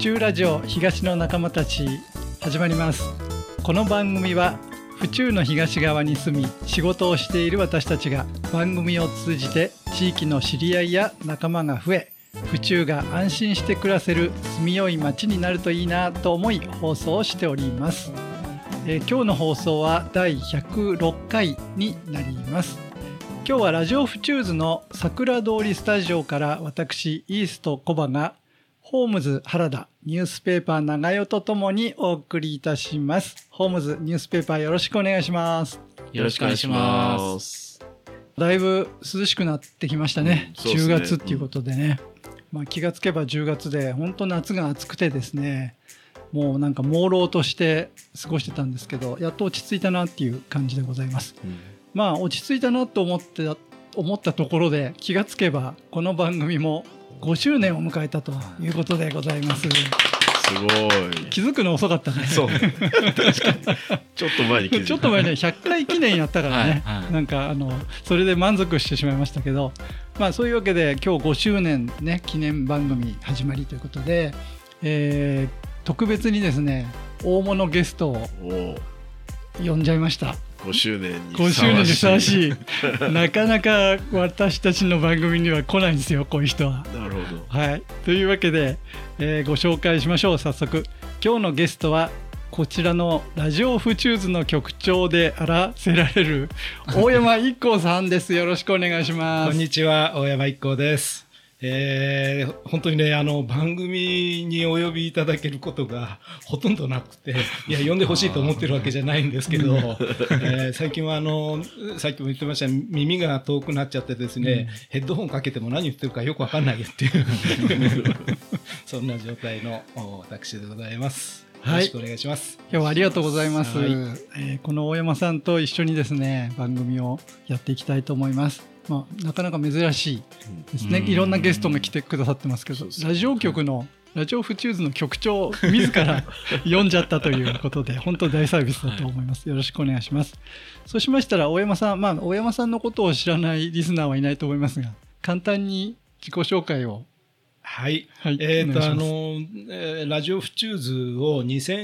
中ラジオ東の仲間たち始まります。この番組は府中の東側に住み仕事をしている私たちが番組を通じて地域の知り合いや仲間が増え、府中が安心して暮らせる住みよい街になるといいなと思い放送をしております。今日の放送は第106回になります。今日はラジオ府中図の桜通りスタジオから私イーストコバがホームズ原田ニュースペーパー長代とともにお送りいたします。ホームズニュースペーパーよろしくお願いします。 よろしくお願いします。 だいぶ涼しくなってきましたね。10月っていうことでね、気がつけば10月で本当夏が暑くてですね、もうなんか朦朧として過ごしてたんですけど、やっと落ち着いたなっていう感じでございます。落ち着いたなと思ったところで気がつけばこの番組も5周年を迎えたということでございます。 すごい。 気づくの遅かったね。 そう。確かに。ちょっと前に気づいた。 ちょっと前に100回記念やったからね。なんかそれで満足してしまいましたけど、そういうわけで今日5周年ね記念番組始まりということで、特別にですね大物ゲストを呼んじゃいました。 5周年にふさわしいなかなか私たちの番組には来ないんですよ、こういう人は。 なるほど、 はい、というわけで、ご紹介しましょう。早速今日のゲストはこちらのラジオ府中図の局長であらせられる大山一行さんです。よろしくお願いします。 こんにちは、大山一行です。本当にね番組にお呼びいただけることがほとんどなくて、呼んでほしいと思ってるわけじゃないんですけど、最近はさっきも言ってました耳が遠くなっちゃってですね、ヘッドホンかけても何言ってるかよくわかんないよっていうそんな状態の私でございます。よろしくお願いします。 今日はありがとうございます。この大山さんと一緒にですね番組をやっていきたいと思います。なかなか珍しいですね。いろんなゲストが来てくださってますけど、ラジオ局のラジオ府中図の局長自ら呼んじゃったということで本当大サービスだと思います。よろしくお願いします。そうしましたら大山さん、大山さんのことを知らないリスナーはいないと思いますが、簡単に自己紹介を。 はい、ラジオ府中図を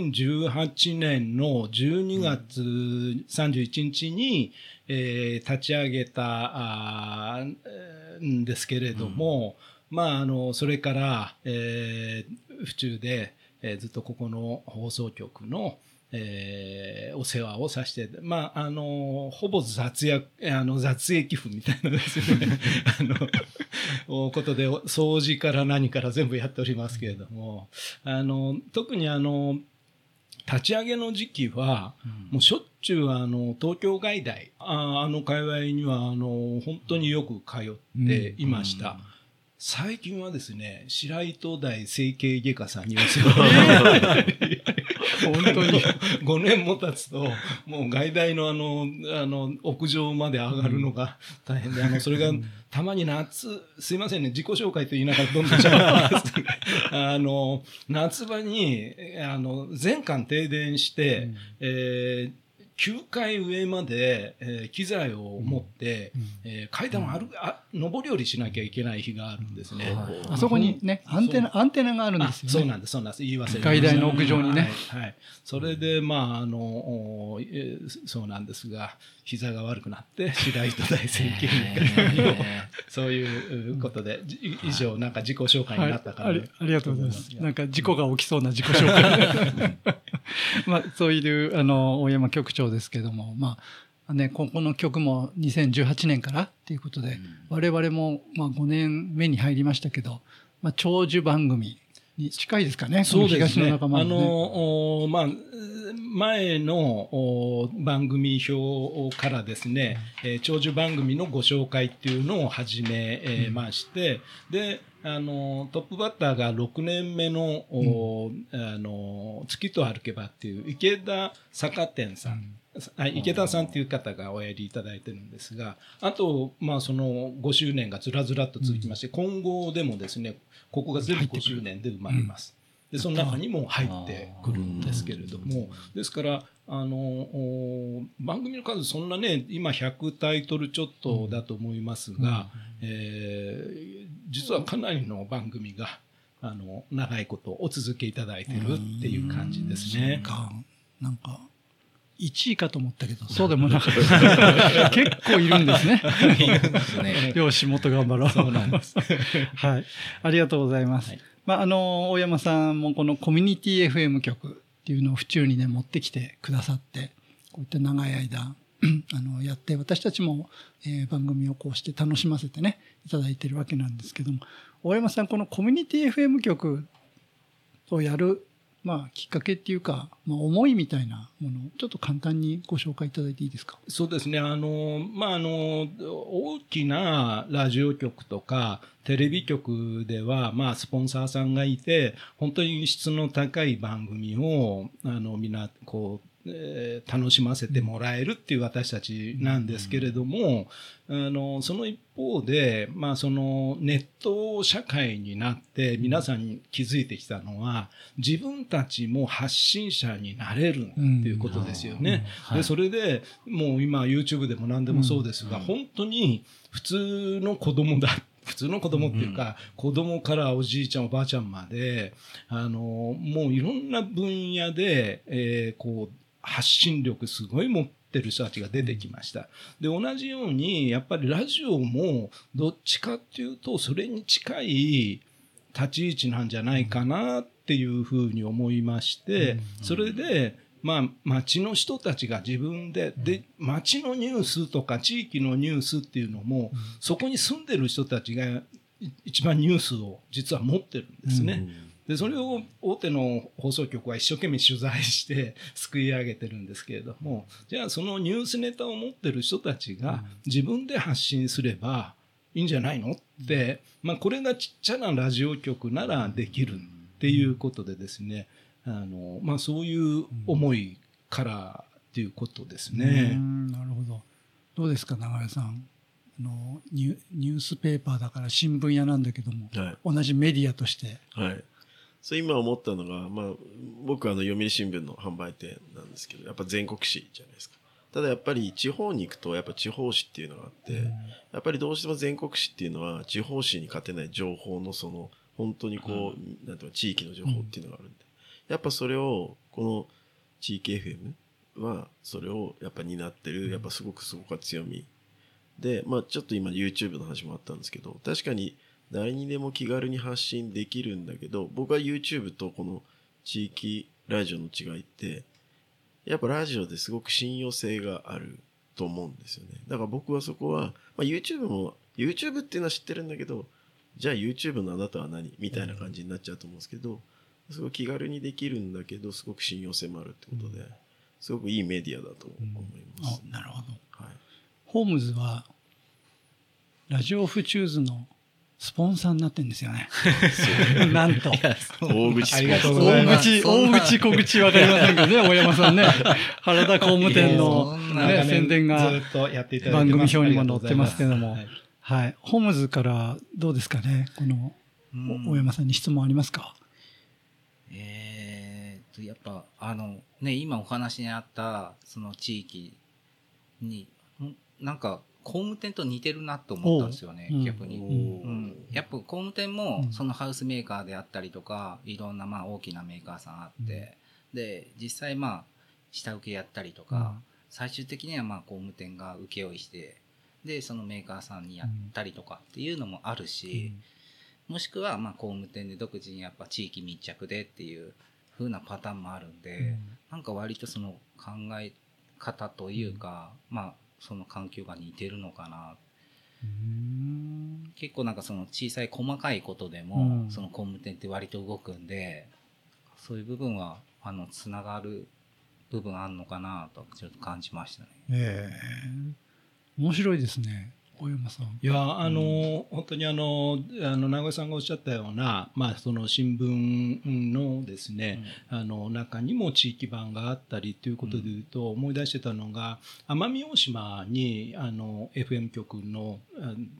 2018年の12月31日に、立ち上げたんですけれども、それから、府中で、ずっとここの放送局のお世話をさせて、ほぼ雑役婦みたいなですねことで掃除から何から全部やっておりますけれども、特に立ち上げの時期は、もうしょっちゅう東京外大界隈には本当によく通っていました。最近はですね白糸大整形外科さんにお世話本当に 5年も経つともう外大の屋上まで上がるのが大変で、それがたまにすいませんね、自己紹介と言いながらどんどんしゃべります夏場に全館停電して、9階上まで、機材を持って、階段を上り下りしなきゃいけない日があるんですね。 あそこにねアンテナがあるんですよね。 そうなんです。言い忘れました。 階段の屋上にね。 はい。それでそうなんですが、膝が悪くなって白糸大整形外科そういうことで以上なんか自己紹介になったから、 ありがとうございます。なんか事故が起きそうな自己紹介そういう大山局長ですけども、ここの局も2018年からっていうことで、我々も5年目に入りましたけど、長寿番組に近いですかね。 そうですね。 東の仲間のね。 前の番組表からですね、長寿番組のご紹介っていうのを始めまして、でトップバッターが6年目の、月と歩けばっていう池田坂店さん、池田さんという方がおやりいただいてるんですが、あと、その5周年がずらずらっと続きまして、今後でもですね、ここが全部5周年で生まれます。でその中にも入ってくるんですけれども、ですから番組の数そんなね今100タイトルちょっとだと思いますが、実はかなりの番組が長いことお続けいただいてるっていう感じですね。 なんか1位かと思ったけどそうでもなかった結構いるんですね。よしもっと頑張ろう。 そうなんです。 はい、ありがとうございます。はい、大山さんもこのコミュニティ FM 局っていうのを府中にね持ってきてくださって、こういった長い間やって私たちも、番組をこうして楽しませてねいただいてるわけなんですけども、大山さんこのコミュニティ FM 局をやるきっかけっていうか、思いみたいなものをちょっと簡単にご紹介いただいていいですか。 そうですね。大きなラジオ局とかテレビ局では、スポンサーさんがいて、本当に質の高い番組を、みんな、楽しませてもらえるっていう私たちなんですけれども、その一方で、そのネット社会になって皆さんに気づいてきたのは、自分たちも発信者になれるっていうことですよね。で、それでもう今 YouTube でも何でもそうですが、本当に普通の子供っていうか、子供からおじいちゃんおばあちゃんまで、もういろんな分野で、発信力すごい持ってる人たちが出てきました。で、同じようにやっぱりラジオもどっちかっていうとそれに近い立ち位置なんじゃないかなっていうふうに思いまして、それで町の人たちが自分で町のニュースとか地域のニュースっていうのも、そこに住んでる人たちが一番ニュースを実は持ってるんですね。で、それを大手の放送局は一生懸命取材してすくい上げてるんですけれども、じゃあそのニュースネタを持ってる人たちが自分で発信すればいいんじゃないのって、これがちっちゃなラジオ局ならできるっていうことでですね、そういう思いからっていうことですね。 なるほど。どうですか長谷さん。ニュースペーパーだから新聞屋なんだけども、同じメディアとして。 そう今思ったのが、僕は読売新聞の販売店なんですけど、やっぱ全国紙じゃないですか。ただやっぱり地方に行くとやっぱ地方紙っていうのがあって、やっぱりどうしても全国紙っていうのは地方紙に勝てない情報の本当になんていうか地域の情報っていうのがあるんで、やっぱそれをこの地域 FM はそれをやっぱ担ってる、やっぱすごくそこが強みで、ちょっと今 YouTube の話もあったんですけど、確かに誰にでも気軽に発信できるんだけど、僕は YouTube とこの地域ラジオの違いって、やっぱラジオですごく信用性があると思うんですよね。だから僕はそこは、YouTube っていうのは知ってるんだけど、じゃあ YouTube のあなたは何みたいな感じになっちゃうと思うんですけど、すごい気軽にできるんだけど、すごく信用性もあるってことで、すごくいいメディアだと思います。 なるほど。ホームズはラジオフチューズのスポンサーになってるんですよね。なんと。 大口ありがとうございます。 大口小口わかりませんけどね、大山さんね。原田工務店の、宣伝が番組表にも載ってますけども。はい。ホームズからどうですかね、この大山さんに質問ありますか？ やっぱ今お話にあったその地域になんか工務店と似てるなと思ったんですよね、逆に。やっぱ工務店もそのハウスメーカーであったりとか、いろんな大きなメーカーさんあって、で実際下請けやったりとか、最終的には工務店が請負してでそのメーカーさんにやったりとかっていうのもあるし、もしくは工務店で独自にやっぱ地域密着でっていう風なパターンもあるんで、なんか割とその考え方というか、その環境が似てるのかな。結構なんかその小さい細かいことでも、その工務店って割と動くんで、そういう部分はつながる部分あるのかなとちょっと感じましたね。 面白いですね、大山さん。 いや本当に長江さんがおっしゃったような、その新聞のですね、中にも地域版があったりということでいうと、思い出してたのが奄美大島にFM 局の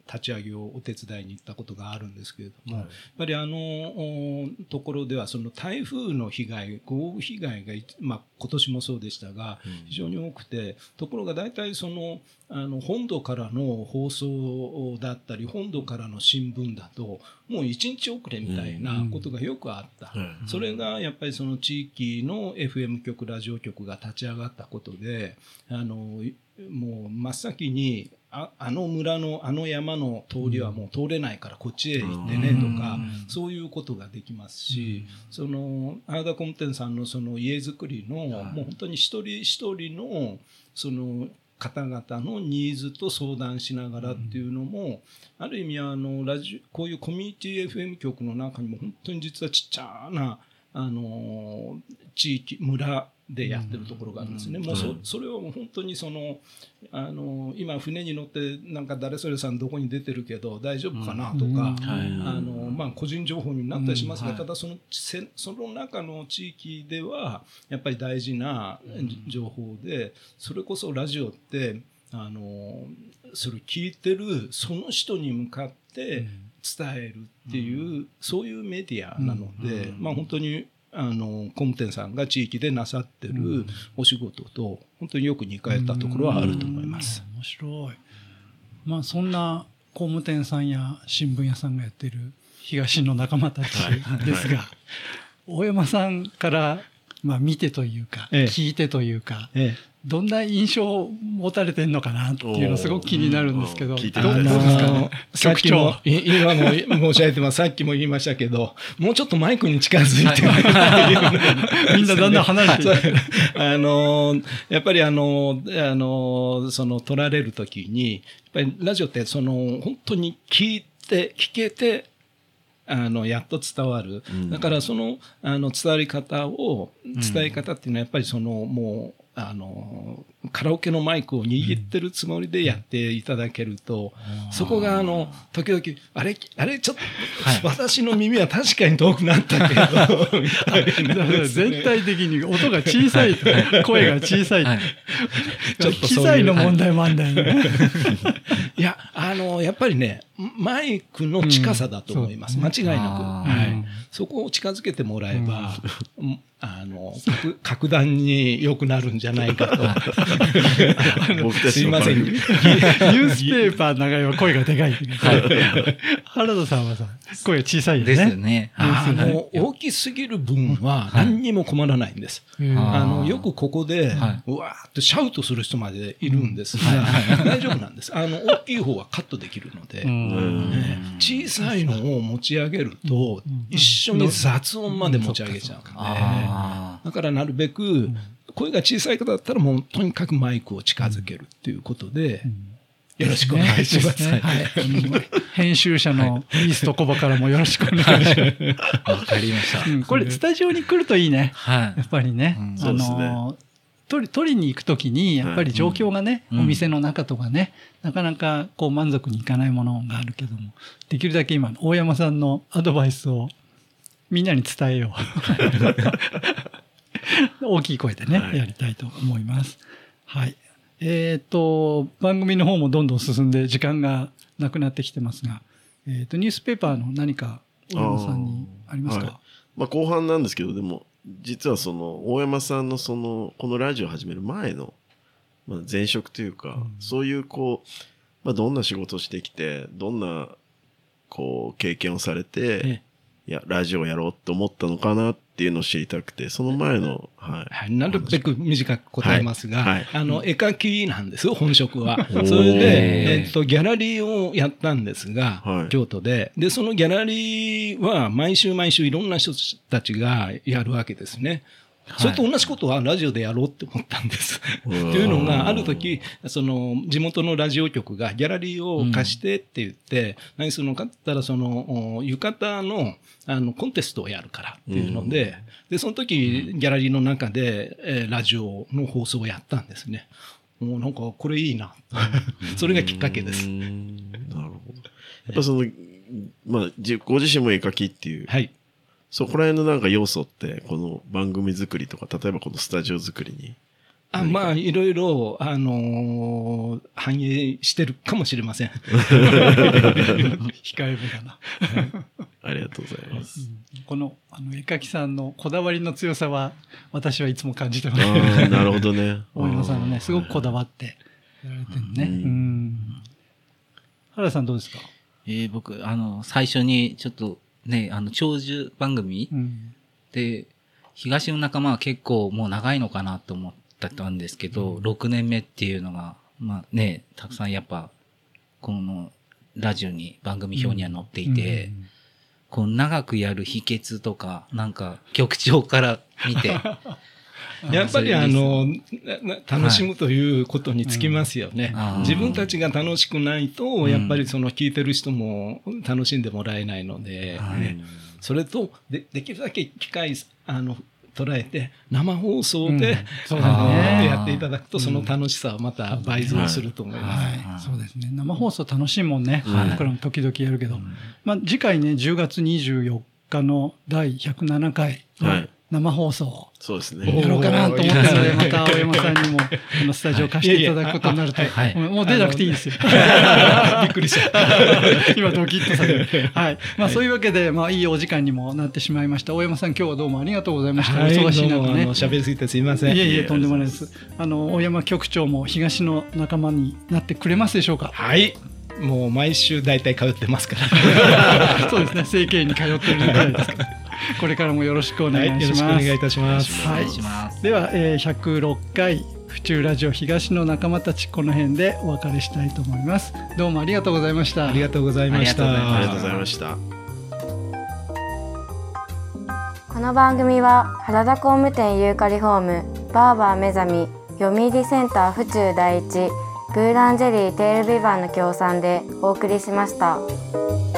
立ち上げをお手伝いに行ったことがあるんですけれども、やっぱりところではその台風の被害、豪雨被害が、今年もそうでしたが非常に多くて、ところが大体その本土からの放送だったり本土からの新聞だともう1日遅れみたいなことがよくあった、それがやっぱりその地域の FM 局ラジオ局が立ち上がったことで、もう真っ先にあの村のあの山の通りはもう通れないからこっちへ行ってねとか、そういうことができますし、その原田工務店さんのその家づくりのもう本当に一人一人のその方々のニーズと相談しながらっていうのも、ある意味こういうコミュニティ FM 局の中にも本当に実はちっちゃな地域村でやってるところがあるんですね。もうそれはもう本当に今船に乗ってなんか誰それさんどこに出てるけど大丈夫かなとか、個人情報になったりしますが、ただその中の地域ではやっぱり大事な情報で、それこそラジオってそれ聞いてるその人に向かって伝えるっていう、そういうメディアなので、本当に工務店さんが地域でなさってるお仕事と本当によく似通ったところはあると思います。 面白い。そんな工務店さんや新聞屋さんがやってる東の仲間たちですが、大山さんから見てというか、聞いてというか、どんな印象を持たれてるのかなっていうのすごく気になるんですけど、どうですかね。 さっきも今も申し上げてます。さっきも言いましたけど、もうちょっとマイクに近づいてみんなだんだん離れていく。 やっぱりその撮られる時に、やっぱりラジオって本当に聞けてやっと伝わる。だから伝わり方伝え方っていうのはやっぱりもうカラオケのマイクを握ってるつもりでやっていただけると、そこが時々あれちょっと、私の耳は確かに遠くなったけどみたいな、 全体的に音が小さい、声が小さい、ちょっと機材の問題もあるんだよね。 いややっぱりね、マイクの近さだと思います、間違いなく。そこを近づけてもらえば格段に良くなるんじゃないかと。すいません。ニュースペーパー長いは声がでかい。原田さんは声が小さいよね。 ですよね。 大きすぎる分は何にも困らないんです。よくここでうわーってシャウトする人までいるんですが、大丈夫なんです。大きい方はカットできるので、小さいのを持ち上げると一緒に雑音まで持ち上げちゃうので、だからなるべく声が小さい方だったらもうとにかくマイクを近づけるっていうことで、よろしくお願いします。 編集者のイーストコバからもよろしくお願いします。 わかりました。 これスタジオに来るといいね。やっぱりね。取りに行くときにやっぱり状況がね、お店の中とかね、なかなか満足にいかないものがあるけども、できるだけ今大山さんのアドバイスをみんなに伝えよう。大きい声でね、やりたいと思います。はい。番組の方もどんどん進んで時間がなくなってきてますが、ニュースペーパーの何か大山さんにありますか？ 後半なんですけど、でも実は大山さんのこのラジオを始める前の、前職というか、そういうどんな仕事をしてきて、どんな経験をされて、いやラジオをやろうと思ったのかなっていうのを知りたくて、その前の、 なるべく短く答えますが、絵描きなんですよ、本職は。それで、ギャラリーをやったんですが、京都で。で、そのギャラリーは毎週毎週いろんな人たちがやるわけですね。それと同じことはラジオでやろうって思ったんです。というのが、ある時、地元のラジオ局がギャラリーを貸してって言って、何するのかって言ったら、浴衣の、コンテストをやるからっていうので、で、その時、ギャラリーの中で、ラジオの放送をやったんですね。もうなんか、これいいな。それがきっかけです。 なるほど。やっぱご自身も絵描きっていう。そこら辺のなんか要素って、この番組作りとか、例えばこのスタジオ作りに、 まあいろいろ反映してるかもしれません。 控えめだな。 ありがとうございます。 この絵描きさんのこだわりの強さは私はいつも感じてます。 なるほどね。 大山さんはねすごくこだわってやられてるね。原さんどうですか？ 僕最初にちょっとね長寿番組、で東の仲間は結構もう長いのかなと思ったんですけど、6年目っていうのがまあねたくさんやっぱこのラジオに番組表には載っていて、こう長くやる秘訣とかなんか局長から見てやっぱり楽しむということにつきますよね。自分たちが楽しくないとやっぱりその聞いてる人も楽しんでもらえないので、それとできるだけ機会捉えて生放送でやっていただくとその楽しさはまた倍増すると思います。 そうですね。生放送楽しいもんね。僕らも時々やるけど、次回ね10月24日の第107回生放送そうですね。 やろうかなと思ってるので、また青山さんにもスタジオ貸していただくことになると、もう出なくていいですよ。びっくりした。今ドキッとされる。はい。まあそういうわけで、いいお時間にもなってしまいました。大山さん今日はどうもありがとうございました。お忙しい中ね。 喋りすぎてすいません。 いえとんでもないです。大山局長も東の仲間になってくれますでしょうか？ はい。もう毎週大体通ってますから。 そうですね。整形に通ってるぐらいですから。これからもよろしくお願いします。 よろしくお願いいたします。 はい。 では、106回府中ラジオ東の仲間たちこの辺でお別れしたいと思います。どうもありがとうございました。 ありがとうございました。 ありがとうございました。 この番組は原田工務店ユーカリホームバーバー目覚み読売センター府中第一ブーランジェリーテールビバンの協賛でお送りしました。